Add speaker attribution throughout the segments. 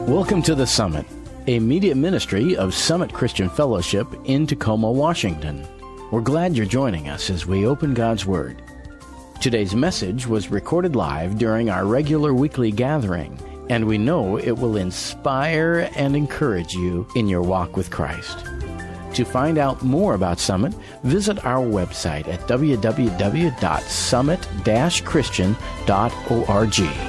Speaker 1: Welcome to The Summit, a media ministry of Summit Christian Fellowship in Tacoma, Washington. We're glad you're joining us as we open God's Word. Today's message was recorded live during our regular weekly gathering, and we know it will inspire and encourage you in your walk with Christ. To find out more about Summit, visit our website at www.summit-christian.org.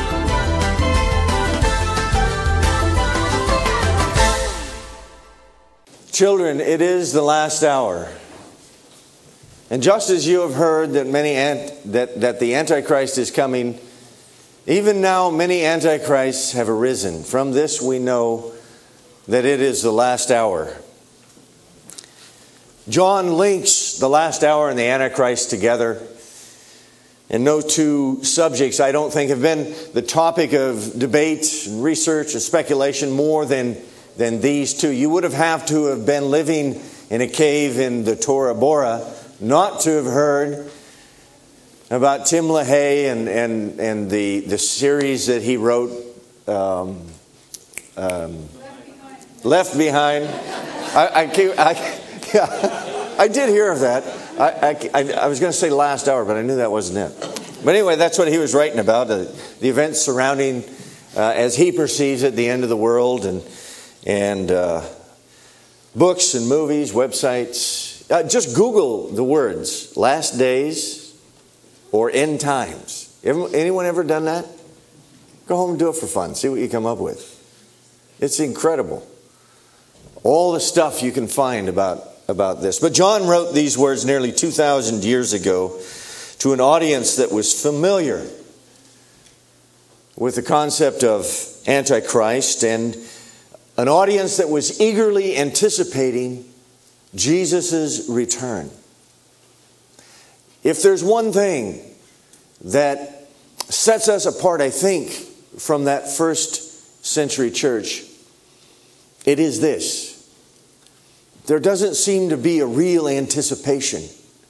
Speaker 2: Children, it is the last hour. And just as you have heard that that the Antichrist is coming, even now many Antichrists have arisen. From this we know that it is the last hour. John links the last hour and the Antichrist together. And no two subjects, I don't think, have been the topic of debate and research and speculation more than these two. You would have to have been living in a cave in the Tora Bora not to have heard about Tim LaHaye and the series that he wrote, Left Behind. I did hear of that. I was going to say last hour, but I knew that wasn't it. But anyway, that's what he was writing about, the events surrounding, as he perceives it, the end of the world, and books and movies, websites. Just Google the words last days or end times. Anyone ever done that? Go home and do it for fun. See what you come up with. It's incredible. All the stuff you can find about this. But John wrote these words nearly 2,000 years ago to an audience that was familiar with the concept of Antichrist, and an audience that was eagerly anticipating Jesus' return. If there's one thing that sets us apart, I think, from that first century church, it is this. There doesn't seem to be a real anticipation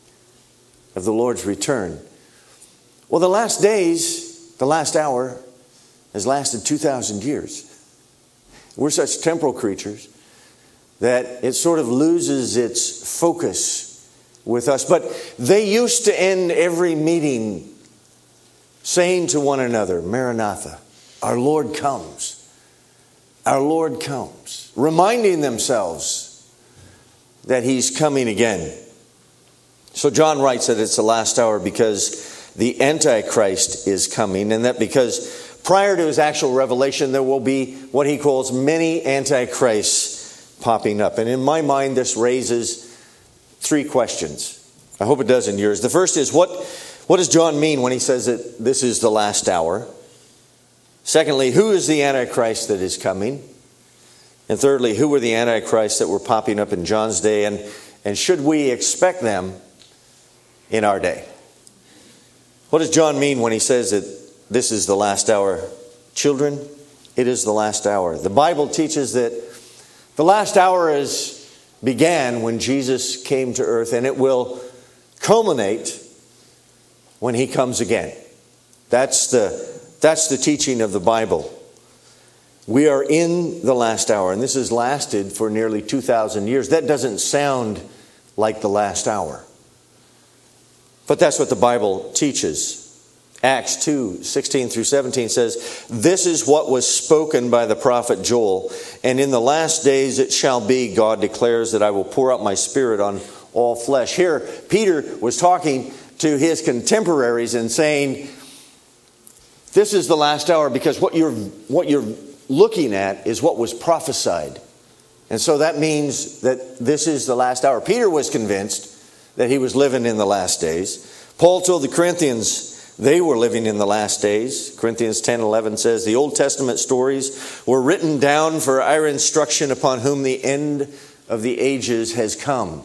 Speaker 2: of the Lord's return. Well, the last days, the last hour, has lasted 2,000 years. We're such temporal creatures that it sort of loses its focus with us. But they used to end every meeting saying to one another, Maranatha, our Lord comes. Our Lord comes. Reminding themselves that He's coming again. So John writes that it's the last hour because the Antichrist is coming, and that because prior to his actual revelation, there will be what he calls many antichrists popping up. And in my mind, this raises three questions. I hope it does in yours. The first is, what does John mean when he says that this is the last hour? Secondly, who is the Antichrist that is coming? And thirdly, who were the Antichrists that were popping up in John's day? And should we expect them in our day? What does John mean when he says that this is the last hour? Children, it is the last hour. The Bible teaches that the last hour began when Jesus came to earth, and it will culminate when He comes again. That's the teaching of the Bible. We are in the last hour, and this has lasted for nearly 2,000 years. That doesn't sound like the last hour, but that's what the Bible teaches. Acts 2:16-17 says, "This is what was spoken by the prophet Joel. And in the last days it shall be, God declares, that I will pour out my Spirit on all flesh." Here, Peter was talking to his contemporaries and saying, this is the last hour because what you're looking at is what was prophesied. And so that means that this is the last hour. Peter was convinced that he was living in the last days. Paul told the Corinthians they were living in the last days. Corinthians 10:11 says, "The Old Testament stories were written down for our instruction, upon whom the end of the ages has come."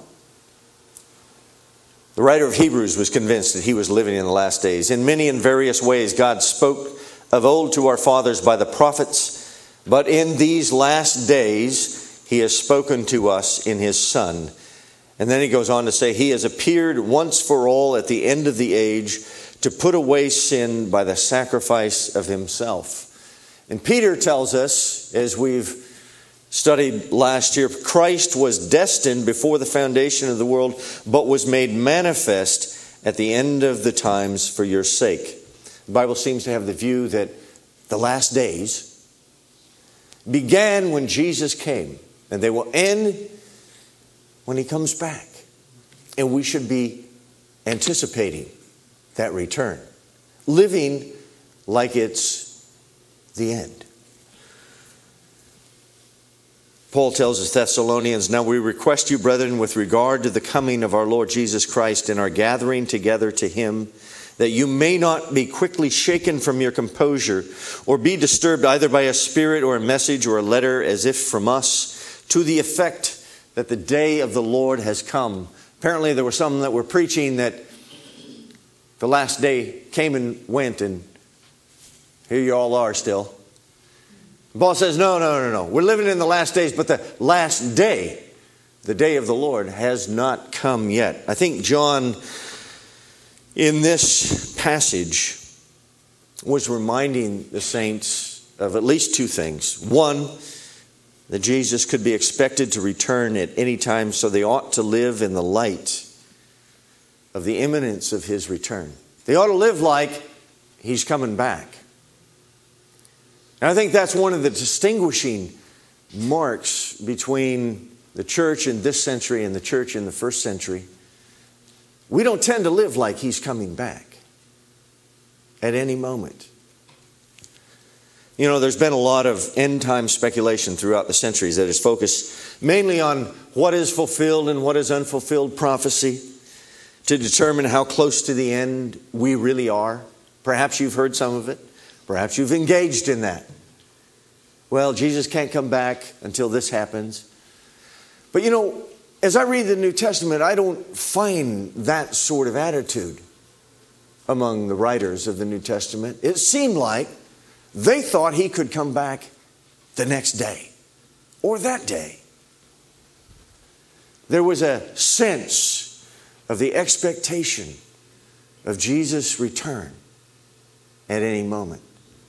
Speaker 2: The writer of Hebrews was convinced that he was living in the last days. In many and various ways, God spoke of old to our fathers by the prophets, but in these last days, He has spoken to us in His Son. And then he goes on to say, He has appeared once for all at the end of the age to put away sin by the sacrifice of Himself. And Peter tells us, as we've studied last year, Christ was destined before the foundation of the world, but was made manifest at the end of the times for your sake. The Bible seems to have the view that the last days began when Jesus came, and they will end when He comes back. And we should be anticipating that return, living like it's the end. Paul tells us, Thessalonians, now we request you, brethren, with regard to the coming of our Lord Jesus Christ and our gathering together to Him, that you may not be quickly shaken from your composure or be disturbed either by a spirit or a message or a letter as if from us, to the effect that the day of the Lord has come. Apparently there were some that were preaching that the last day came and went, and here you all are still. Paul says, no. We're living in the last days, but the last day, the day of the Lord, has not come yet. I think John, in this passage, was reminding the saints of at least two things. One, that Jesus could be expected to return at any time, so they ought to live in the light of the imminence of His return. They ought to live like He's coming back. And I think that's one of the distinguishing marks between the church in this century and the church in the first century. We don't tend to live like He's coming back at any moment. You know, there's been a lot of end-time speculation throughout the centuries that is focused mainly on what is fulfilled and what is unfulfilled prophecy to determine how close to the end we really are. Perhaps you've heard some of it. Perhaps you've engaged in that. Well, Jesus can't come back until this happens. But you know, as I read the New Testament, I don't find that sort of attitude among the writers of the New Testament. It seemed like they thought He could come back the next day or that day. There was a sense of the expectation of Jesus' return at any moment.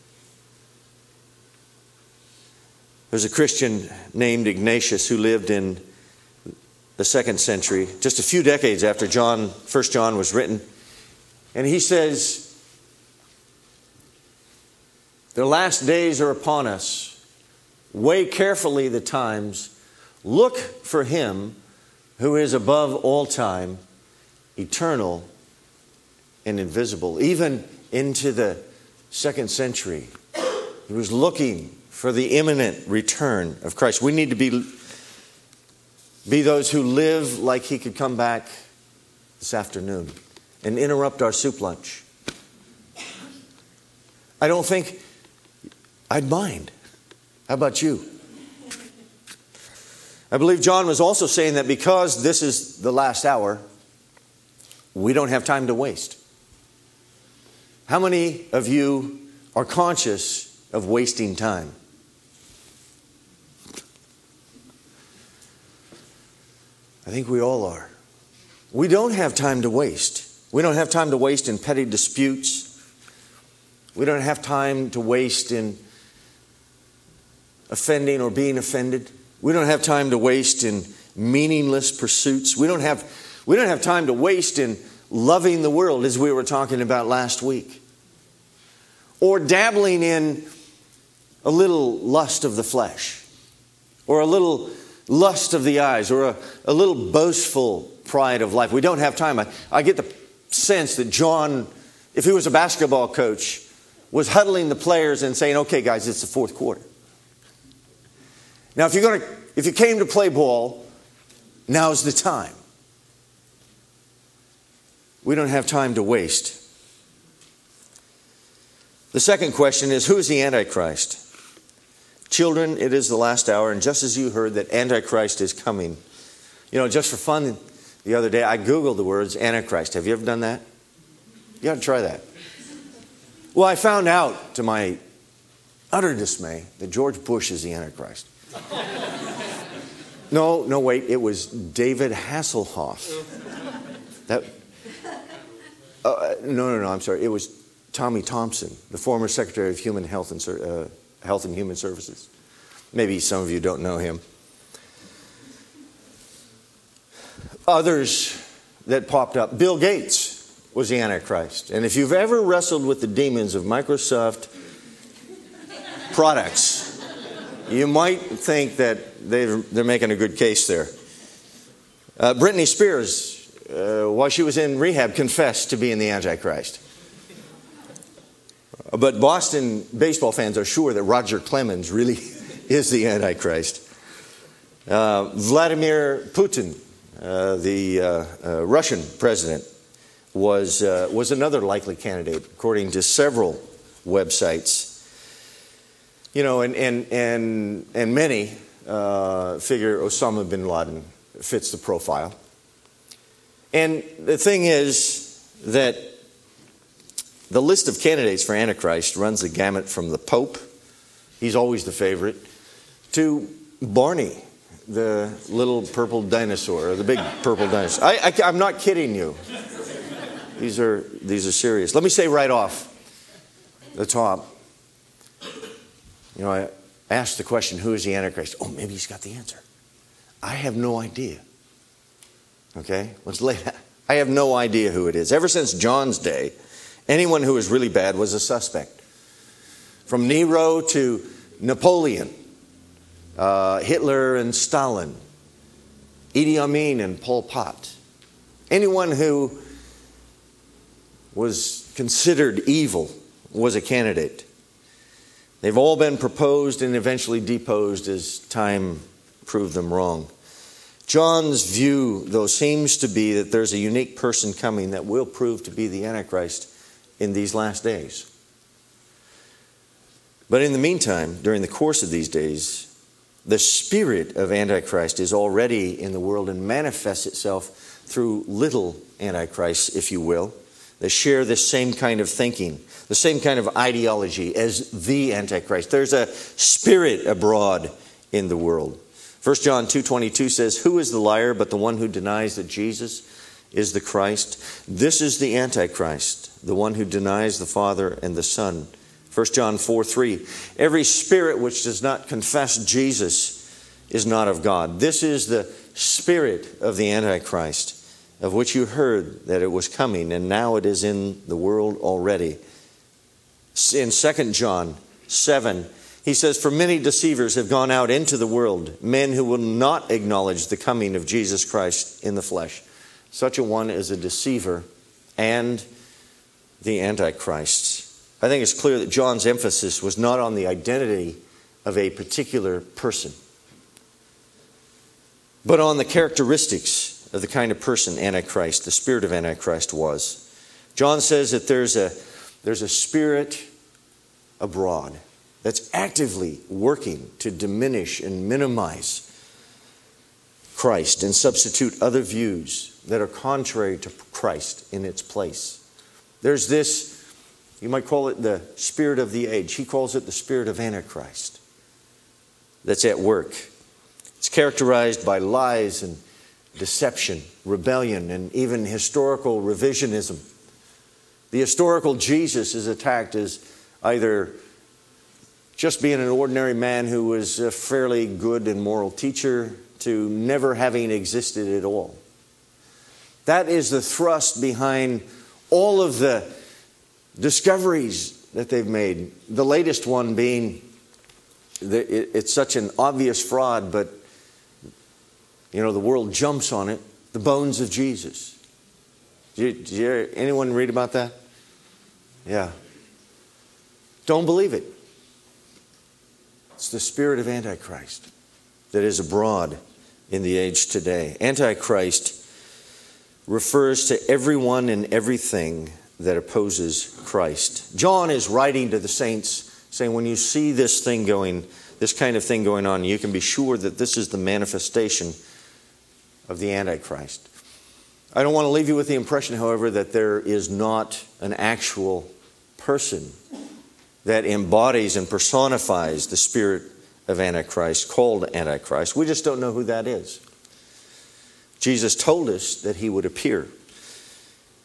Speaker 2: There's a Christian named Ignatius who lived in the 2nd century, just a few decades after 1 John was written. And he says, the last days are upon us. Weigh carefully the times. Look for Him who is above all time, eternal and invisible. Even into the 2nd century, he was looking for the imminent return of Christ. We need to be those who live like He could come back this afternoon and interrupt our soup lunch. I don't think I'd mind. How about you? I believe John was also saying that because this is the last hour, we don't have time to waste. How many of you are conscious of wasting time? I think we all are. We don't have time to waste. We don't have time to waste in petty disputes. We don't have time to waste in offending or being offended. We don't have time to waste in meaningless pursuits. We don't have time to waste in loving the world, as we were talking about last week, or dabbling in a little lust of the flesh, or a little lust of the eyes, or a little boastful pride of life. We don't have time. I get the sense that John, if he was a basketball coach, was huddling the players and saying, okay guys, it's the 4th quarter. Now if you came to play ball, now's the time. We don't have time to waste. The second question is, who is the Antichrist? Children, it is the last hour, and just as you heard that Antichrist is coming. You know, just for fun, the other day I Googled the words Antichrist. Have you ever done that? You ought to try that. Well, I found out, to my utter dismay, that George Bush is the Antichrist. No, wait, it was David Hasselhoff. No, I'm sorry. It was Tommy Thompson, the former Secretary of Human Health and Health and Human Services. Maybe some of you don't know him. Others that popped up. Bill Gates was the Antichrist. And if you've ever wrestled with the demons of Microsoft products, you might think that they're making a good case there. Britney Spears, while she was in rehab, confessed to being the Antichrist. But Boston baseball fans are sure that Roger Clemens really is the Antichrist. Vladimir Putin, the Russian president, was another likely candidate, according to several websites. You know, and many figure Osama bin Laden fits the profile. And the thing is that the list of candidates for Antichrist runs the gamut from the Pope, he's always the favorite, to Barney, the little purple dinosaur, or the big purple dinosaur. I'm not kidding you. These are serious. Let me say right off the top, you know, I asked the question, who is the Antichrist? Oh, maybe he's got the answer. I have no idea. Okay, let's lay that. I have no idea who it is. Ever since John's day, anyone who was really bad was a suspect. From Nero to Napoleon, Hitler and Stalin, Idi Amin and Pol Pot. Anyone who was considered evil was a candidate. They've all been proposed and eventually deposed as time proved them wrong. John's view, though, seems to be that there's a unique person coming that will prove to be the Antichrist in these last days. But in the meantime, during the course of these days, the spirit of Antichrist is already in the world and manifests itself through little Antichrists, if you will. They share this same kind of thinking, the same kind of ideology as the Antichrist. There's a spirit abroad in the world. 1 John 2:22 says, "Who is the liar but the one who denies that Jesus is the Christ? This is the Antichrist, the one who denies the Father and the Son." 1 John 4:3, "Every spirit which does not confess Jesus is not of God." This is the spirit of the Antichrist, of which you heard that it was coming, and now it is in the world already. In 2 John 7, he says, "For many deceivers have gone out into the world, men who will not acknowledge the coming of Jesus Christ in the flesh." Such a one is a deceiver and the Antichrist. I think it's clear that John's emphasis was not on the identity of a particular person, but on the characteristics of the kind of person Antichrist, the spirit of Antichrist, was. John says that there's a spirit abroad that's actively working to diminish and minimize Christ and substitute other views that are contrary to Christ in its place. There's this, you might call it the spirit of the age. He calls it the spirit of Antichrist that's at work. It's characterized by lies and deception, rebellion, and even historical revisionism. The historical Jesus is attacked as either just being an ordinary man who was a fairly good and moral teacher to never having existed at all. That is the thrust behind all of the discoveries that they've made. The latest one being, it's such an obvious fraud, but you know, the world jumps on it, the bones of Jesus. Did anyone read about that? Yeah. Don't believe it. It's the spirit of Antichrist that is abroad in the age today. Antichrist refers to everyone and everything that opposes Christ. John is writing to the saints saying, when you see this kind of thing going on, you can be sure that this is the manifestation of the Antichrist. I don't want to leave you with the impression, however, that there is not an actual person that embodies and personifies the spirit of Antichrist, called Antichrist. We just don't know who that is. Jesus told us that he would appear.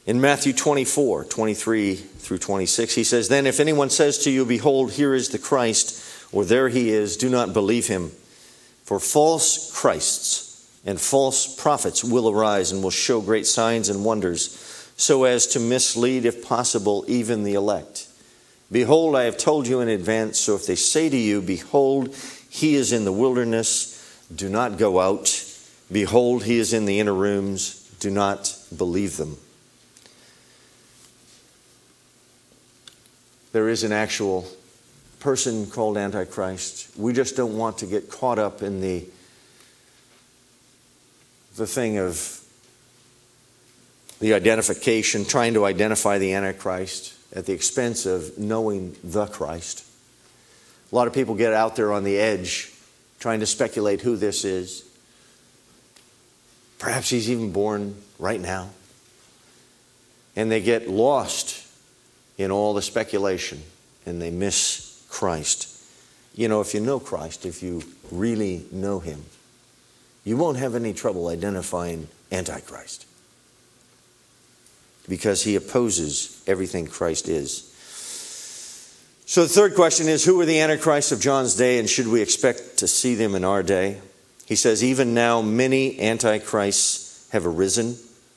Speaker 2: In Matthew 24, 23 through 26, he says, "Then if anyone says to you, 'Behold, here is the Christ,' or 'there he is,' do not believe him. For false Christs and false prophets will arise and will show great signs and wonders, so as to mislead, if possible, even the elect. Behold, I have told you in advance, so if they say to you, 'Behold, he is in the wilderness,' do not go out. Behold, he is in the inner rooms, do not believe them." There is an actual person called Antichrist. We just don't want to get caught up in the thing of the identification, trying to identify the Antichrist at the expense of knowing the Christ. A lot of people get out there on the edge trying to speculate who this is. Perhaps he's even born right now. And they get lost in all the speculation and they miss Christ. You know, if you know Christ, if you really know him, you won't have any trouble identifying Antichrist, because he opposes everything Christ is. So the third question is, who are the Antichrists of John's day, and should we expect to see them in our day? He says, "Even now many Antichrists have arisen."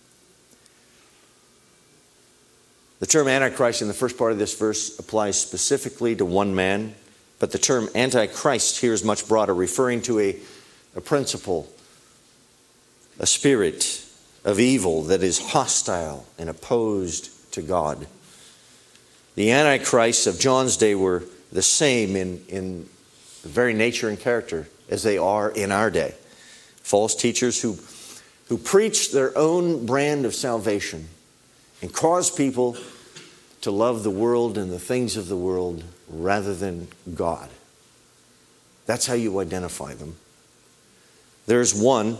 Speaker 2: The term Antichrist in the first part of this verse applies specifically to one man, but the term Antichrist here is much broader, referring to a principle, a spirit of evil that is hostile and opposed to God. The Antichrists of John's day were the same in the very nature and character as they are in our day. False teachers who preach their own brand of salvation and cause people to love the world and the things of the world rather than God. That's how you identify them. There's one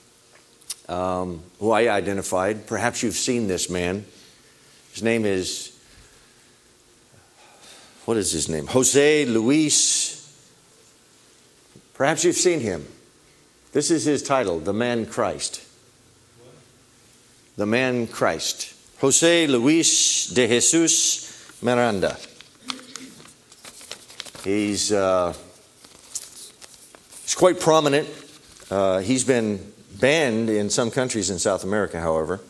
Speaker 2: who I identified. Perhaps you've seen this man. His name is, what is his name? Jose Luis. Perhaps you've seen him. This is his title, The Man Christ. The Man Christ. Jose Luis de Jesus Miranda. He's quite prominent. He's been banned in some countries in South America, however.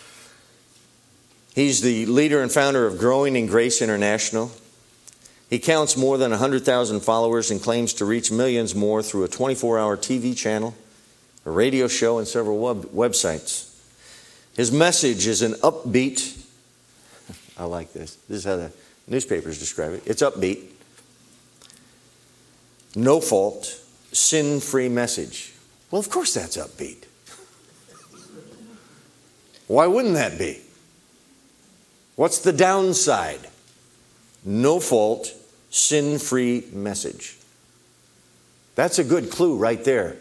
Speaker 2: He's the leader and founder of Growing in Grace International. He counts more than 100,000 followers and claims to reach millions more through a 24-hour TV channel, a radio show, and several websites. His message is an upbeat, I like this. This is how the newspapers describe it. It's upbeat, no fault, sin-free message. Well, of course that's upbeat. Why wouldn't that be? What's the downside? No fault, sin-free message. That's a good clue right there.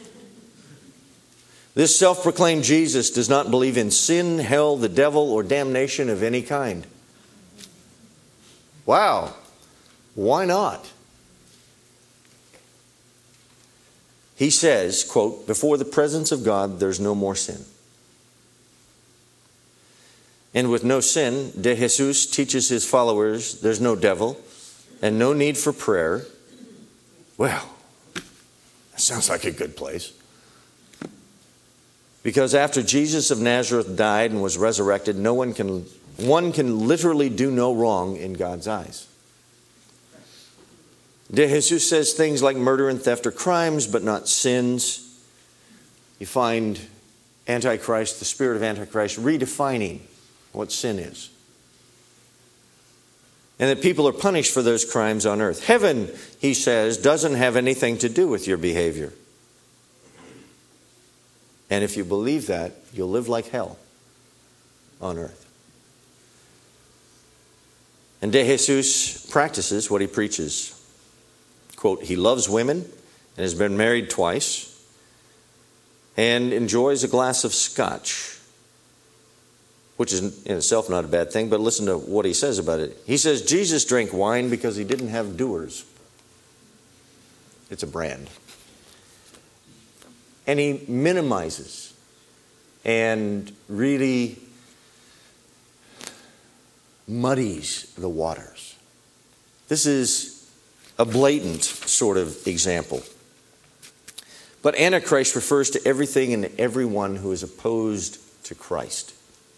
Speaker 2: This self-proclaimed Jesus does not believe in sin, hell, the devil, or damnation of any kind. Wow. Why not? He says, quote, "Before the presence of God, there's no more sin." And with no sin, De Jesus teaches his followers there's no devil and no need for prayer. Well, that sounds like a good place. Because after Jesus of Nazareth died and was resurrected, one can literally do no wrong in God's eyes. De Jesus says things like murder and theft are crimes, but not sins. You find Antichrist, the spirit of Antichrist, redefining what sin is. And that people are punished for those crimes on earth. Heaven, he says, doesn't have anything to do with your behavior. And if you believe that, you'll live like hell on earth. And De Jesus practices what he preaches. Quote, he loves women and has been married twice and enjoys a glass of scotch, which is in itself not a bad thing, but listen to what he says about it. He says Jesus drank wine because he didn't have doers. It's a brand. And he minimizes and really muddies the waters. This is a blatant sort of example. But Antichrist refers to everything and everyone who is opposed to Christ.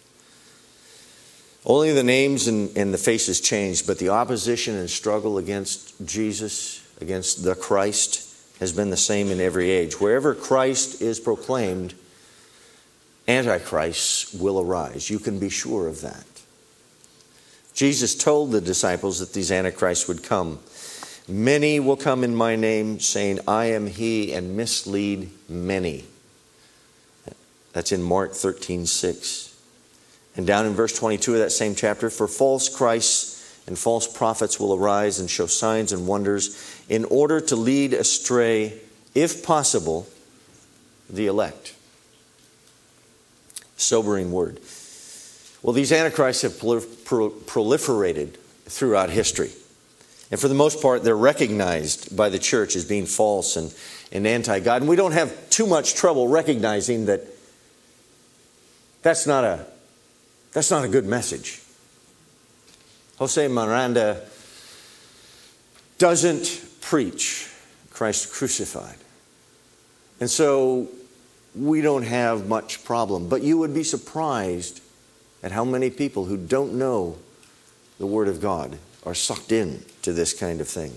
Speaker 2: Only the names and the faces changed, but the opposition and struggle against Jesus, against the Christ, has been the same in every age. Wherever Christ is proclaimed, Antichrist will arise. You can be sure of that. Jesus told the disciples that these Antichrists would come. Many will come in my name, saying, I am he, and mislead many. That's in Mark 13:6. And down in verse 22 of that same chapter, for false Christs and false prophets will arise and show signs and wonders in order to lead astray, if possible, the elect. Sobering word. Well, these Antichrists have proliferated throughout history. And for the most part, they're recognized by the church as being false and anti-God. And we don't have too much trouble recognizing that that's not a good message. Jose Miranda doesn't preach Christ crucified. And so we don't have much problem. But you would be surprised at how many people who don't know the Word of God are sucked in to this kind of thing.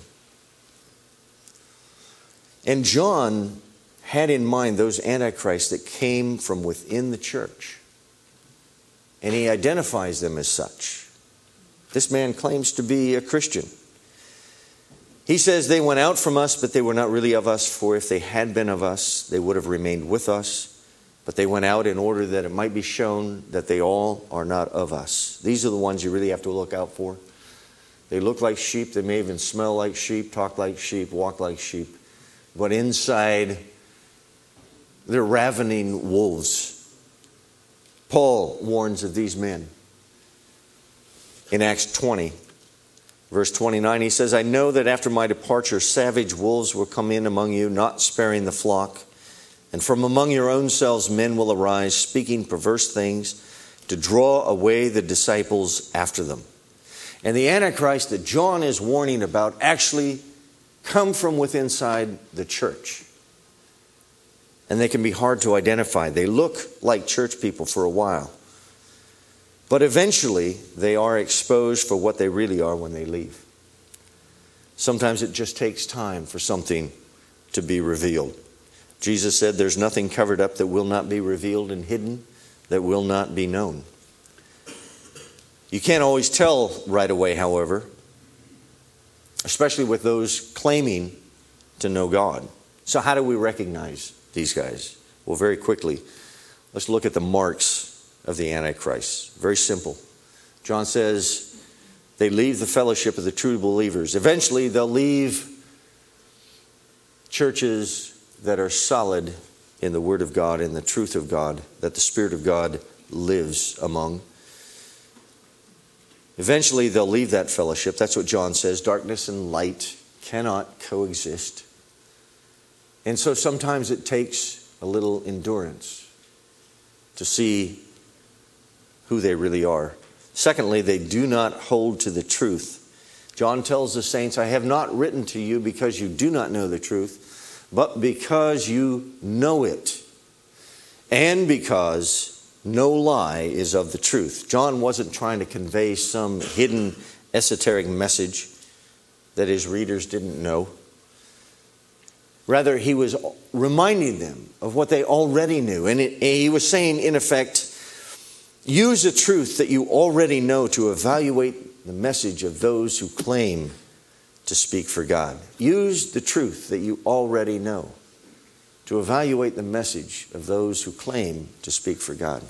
Speaker 2: And John had in mind those antichrists that came from within the church. And he identifies them as such. This man claims to be a Christian. He says they went out from us, but they were not really of us, for if they had been of us, they would have remained with us. But they went out in order that it might be shown that they all are not of us. These are the ones you really have to look out for. They look like sheep. They may even smell like sheep, talk like sheep, walk like sheep. But inside, they're ravening wolves. Paul warns of these men. In Acts 20, verse 29, he says, I know that after my departure, savage wolves will come in among you, not sparing the flock. And from among your own selves men will arise, speaking perverse things, to draw away the disciples after them. And the Antichrist that John is warning about actually come from within inside the church. And they can be hard to identify. They look like church people for a while. But eventually they are exposed for what they really are when they leave. Sometimes it just takes time for something to be revealed. Jesus said there's nothing covered up that will not be revealed, and hidden that will not be known. You can't always tell right away, however, especially with those claiming to know God. So how do we recognize these guys? Well, very quickly, let's look at the marks of the Antichrist. Very simple. John says they leave the fellowship of the true believers. Eventually, they'll leave churches that are solid in the Word of God, in the truth of God, that the Spirit of God lives among. Eventually, they'll leave that fellowship. That's what John says. Darkness and light cannot coexist. And so sometimes it takes a little endurance to see who they really are. Secondly, they do not hold to the truth. John tells the saints, I have not written to you because you do not know the truth, but because you know it, and because no lie is of the truth. John wasn't trying to convey some hidden esoteric message that his readers didn't know. Rather, he was reminding them of what they already knew. And he was saying, in effect, use the truth that you already know to evaluate the message of those who claim to speak for God. Use the truth that you already know to evaluate the message of those who claim to speak for God.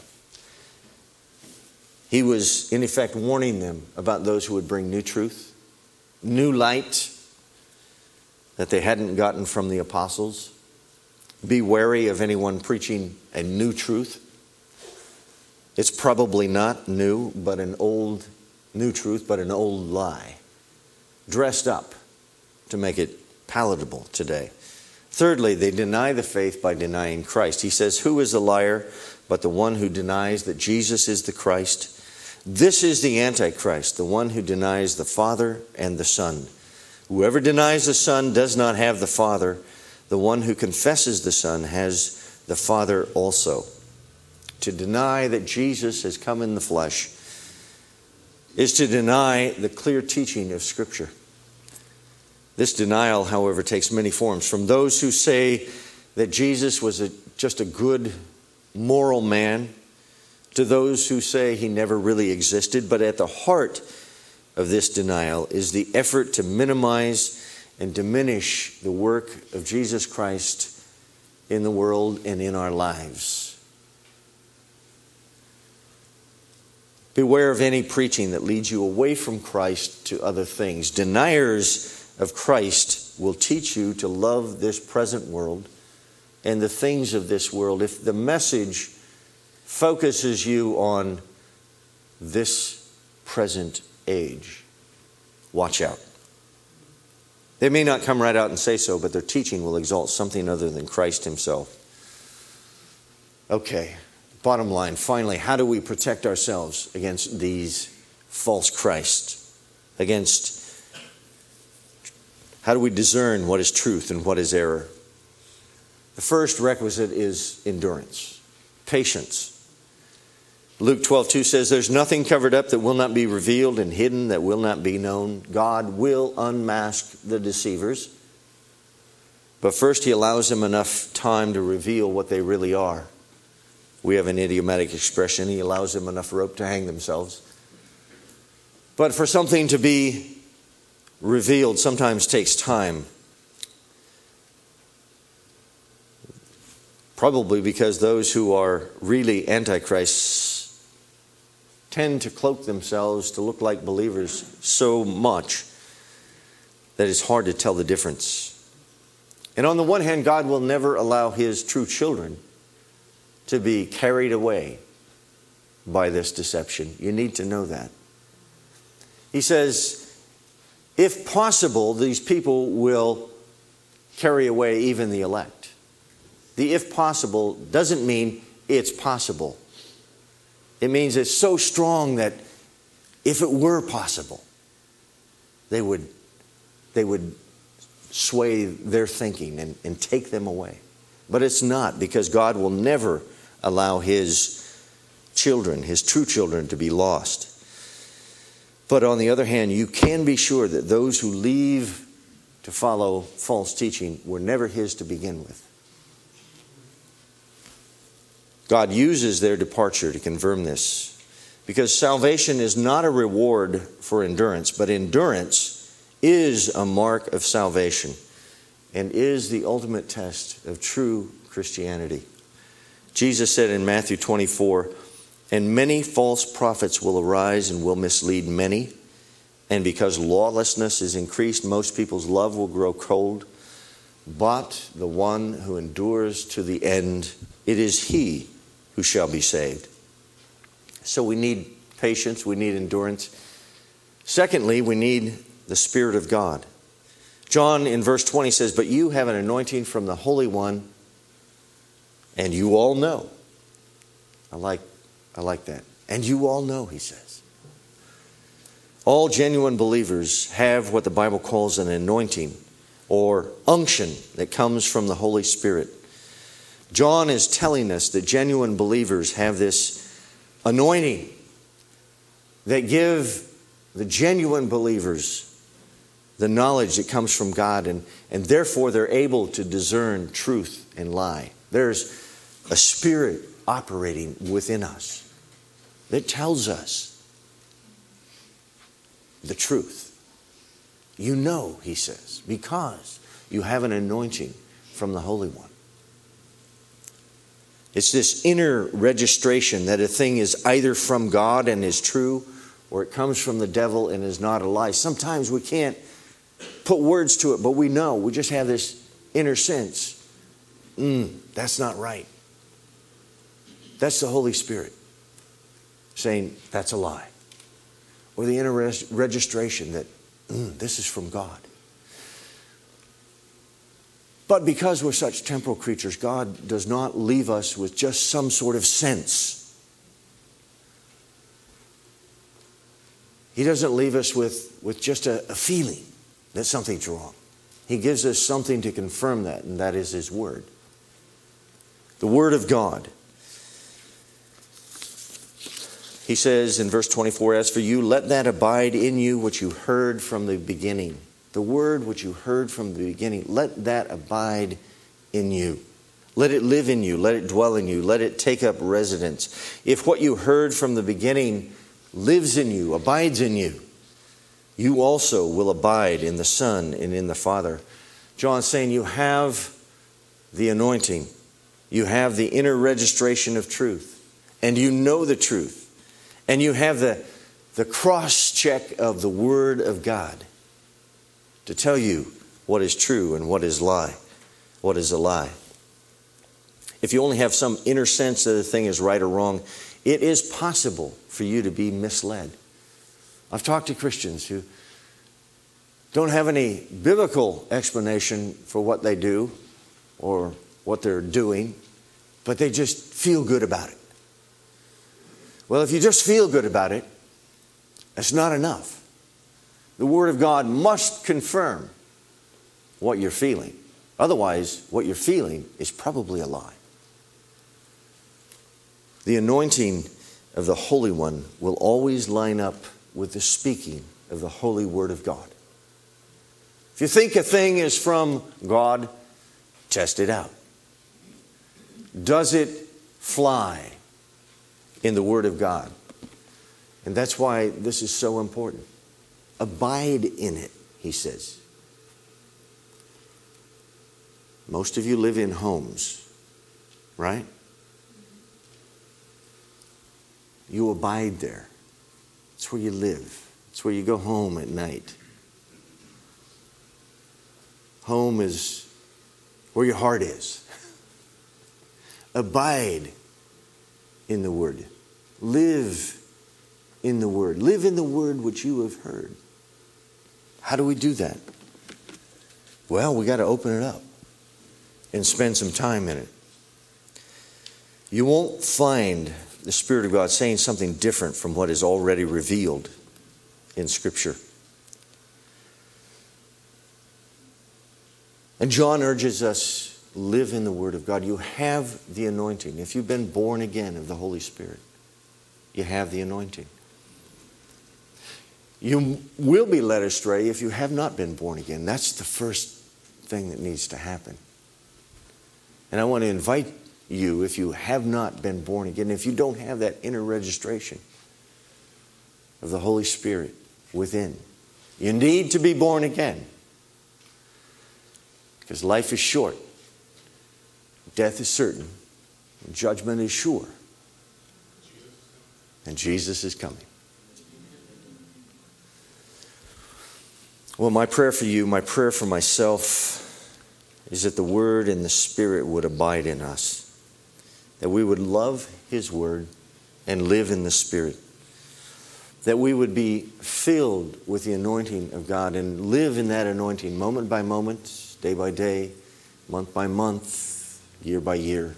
Speaker 2: He was, in effect, warning them about those who would bring new truth, new light that they hadn't gotten from the apostles. Be wary of anyone preaching a new truth. It's probably not new, but new truth, but an old lie, dressed up to make it palatable today. Thirdly, they deny the faith by denying Christ. He says, who is a liar but the one who denies that Jesus is the Christ? This is the Antichrist, the one who denies the Father and the Son. Whoever denies the Son does not have the Father. The one who confesses the Son has the Father also. To deny that Jesus has come in the flesh is to deny the clear teaching of Scripture. This denial, however, takes many forms. From those who say that Jesus was just a good, moral man, to those who say he never really existed. But at the heart of this denial is the effort to minimize and diminish the work of Jesus Christ in the world and in our lives. Beware of any preaching that leads you away from Christ to other things. Deniers of Christ will teach you to love this present world and the things of this world. If the message focuses you on this present age, watch out. They may not come right out and say so, but their teaching will exalt something other than Christ himself. Okay, bottom line, finally, how do we protect ourselves against these false Christs? How do we discern what is truth and what is error? The first requisite is endurance, patience. Luke 12:2 says, there's nothing covered up that will not be revealed and hidden that will not be known. God will unmask the deceivers. But first he allows them enough time to reveal what they really are. We have an idiomatic expression, he allows them enough rope to hang themselves. But for something to be revealed sometimes takes time. Probably because those who are really antichrists tend to cloak themselves to look like believers so much that it's hard to tell the difference. And on the one hand, God will never allow his true children to be carried away by this deception. You need to know that. He says, if possible, these people will carry away even the elect. The if possible doesn't mean it's possible. It means it's so strong that if it were possible, they would sway their thinking and take them away. But it's not, because God will never allow his children, his true children, to be lost. But on the other hand, you can be sure that those who leave to follow false teaching were never his to begin with. God uses their departure to confirm this, because salvation is not a reward for endurance, but endurance is a mark of salvation and is the ultimate test of true Christianity. Jesus said in Matthew 24, and many false prophets will arise and will mislead many, and because lawlessness is increased, most people's love will grow cold. But the one who endures to the end, it is he who shall be saved. So we need patience, we need endurance. Secondly, we need the Spirit of God. John in verse 20 says, but you have an anointing from the Holy One, and you all know. I like that. And you all know, he says. All genuine believers have what the Bible calls an anointing or unction that comes from the Holy Spirit. John is telling us that genuine believers have this anointing that give the genuine believers the knowledge that comes from God, and therefore they're able to discern truth and lie. There's a spirit operating within us that tells us the truth. You know, he says, because you have an anointing from the Holy One. It's this inner registration that a thing is either from God and is true, or it comes from the devil and is not a lie. Sometimes we can't put words to it, but we know. We just have this inner sense. That's not right. That's the Holy Spirit saying that's a lie. Or the inner registration that this is from God. But because we're such temporal creatures, God does not leave us with just some sort of sense. He doesn't leave us with just a feeling that something's wrong. He gives us something to confirm that, and that is His Word. The Word of God. He says in verse 24, as for you, let that abide in you which you heard from the beginning. The Word which you heard from the beginning, let that abide in you. Let it live in you. Let it dwell in you. Let it take up residence. If what you heard from the beginning lives in you, abides in you, you also will abide in the Son and in the Father. John's saying you have the anointing. You have the inner registration of truth. And you know the truth. And you have the cross-check of the Word of God to tell you what is true and what is lie, what is a lie. If you only have some inner sense that a thing is right or wrong, it is possible for you to be misled. I've talked to Christians who don't have any biblical explanation for what they do or what they're doing, but they just feel good about it. Well, if you just feel good about it, that's not enough. The Word of God must confirm what you're feeling. Otherwise, what you're feeling is probably a lie. The anointing of the Holy One will always line up with the speaking of the Holy Word of God. If you think a thing is from God, test it out. Does it fly in the Word of God? And that's why this is so important. Abide in it, he says. Most of you live in homes, right? You abide there. It's where you live. It's where you go home at night. Home is where your heart is. Abide in the Word. Live in the Word. Live in the Word which you have heard. How do we do that? Well, we got to open it up and spend some time in it. You won't find the Spirit of God saying something different from what is already revealed in Scripture. And John urges us, live in the Word of God. You have the anointing. If you've been born again of the Holy Spirit, you have the anointing. You will be led astray if you have not been born again. That's the first thing that needs to happen. And I want to invite you, if you have not been born again, if you don't have that inner registration of the Holy Spirit within, you need to be born again. Because life is short. Death is certain. And judgment is sure. And Jesus is coming. Well, my prayer for you, my prayer for myself, is that the Word and the Spirit would abide in us. That we would love His Word and live in the Spirit. That we would be filled with the anointing of God and live in that anointing moment by moment, day by day, month by month, year by year.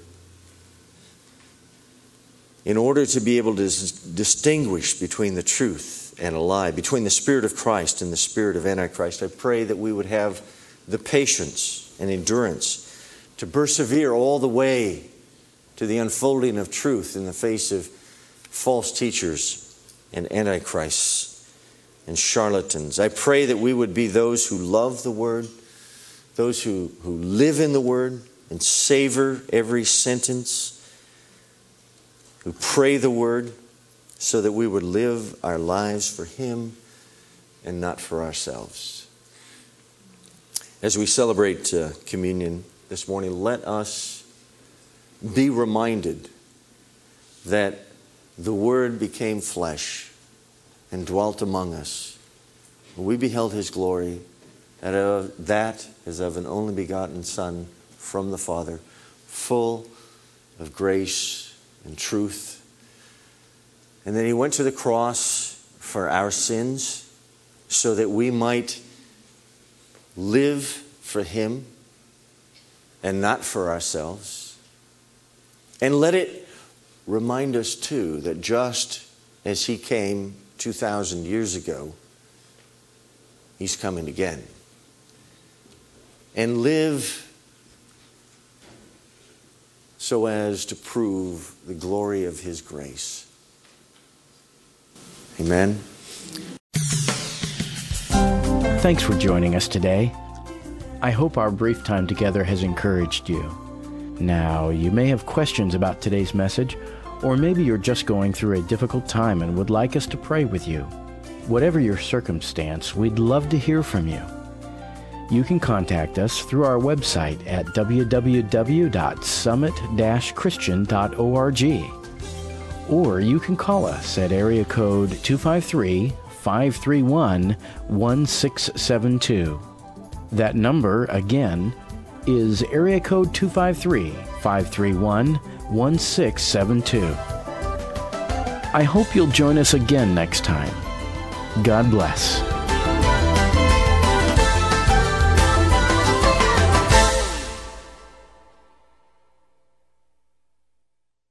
Speaker 2: In order to be able to distinguish between the truth and a lie, between the Spirit of Christ and the spirit of Antichrist, I pray that we would have the patience and endurance to persevere all the way to the unfolding of truth in the face of false teachers and antichrists and charlatans. I pray that we would be those who love the Word, those who live in the Word and savor every sentence, who pray the Word, so that we would live our lives for Him and not for ourselves. As we celebrate communion this morning, let us be reminded that the Word became flesh and dwelt among us. We beheld His glory, that as of an only begotten Son from the Father, full of grace and truth. And then He went to the cross for our sins so that we might live for Him and not for ourselves. And let it remind us too that just as He came 2,000 years ago, He's coming again. And live so as to prove the glory of His grace. Amen.
Speaker 1: Thanks for joining us today. I hope our brief time together has encouraged you. Now, you may have questions about today's message, or maybe you're just going through a difficult time and would like us to pray with you. Whatever your circumstance, we'd love to hear from you. You can contact us through our website at www.summit-christian.org, or you can call us at area code 253-531-1672. That number, again, is area code 253-531-1672. I hope you'll join us again next time. God bless.